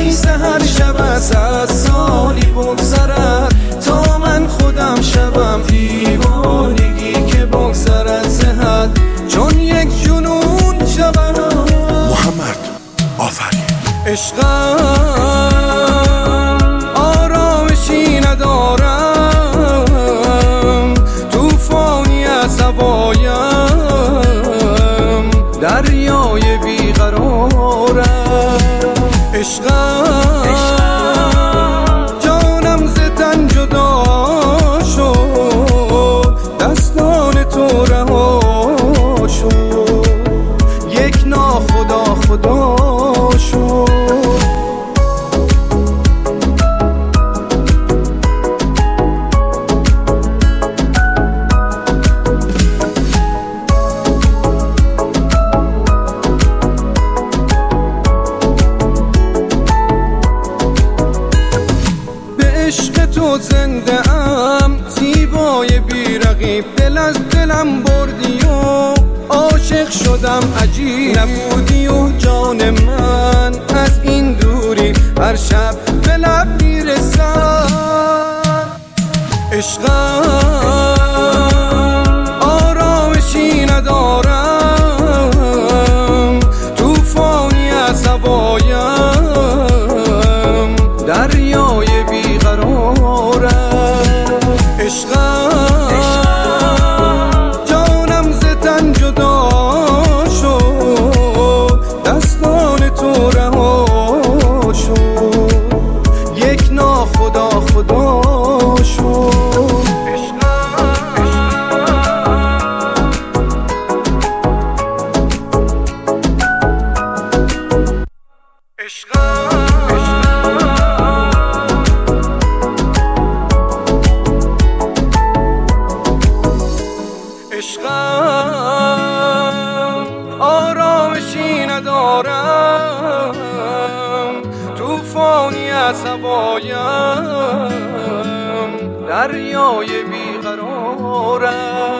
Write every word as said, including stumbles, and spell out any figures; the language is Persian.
نیست هر شب از سالی بگذرد تا من خودم شبم دیوانگی که بگذرد زهد چون یک جنون شبم. محمد آفرین. عشقم آرامشی ندارم، توفانی از هوایم دریای بیقرارم. عشقم جانم ز تن جدا شد، دستان تو رها شد، یک ناخدا خدا شد. عشق تو زنده ام، زیبای بیرقیب، دل از دلم بردی و عاشق شدم عجیب. نبودی و جان من از این دوری هر شب به لب میرسم. عشقم آرامشی ندارم، توفانی از هوایم دریای عشقم جانم ز تن جدا شد، دستان تو رها شد، یک ناخدا خدا شد. عشقم آرامشی ندارم، توفانی از هوایم دریای بیقرارم.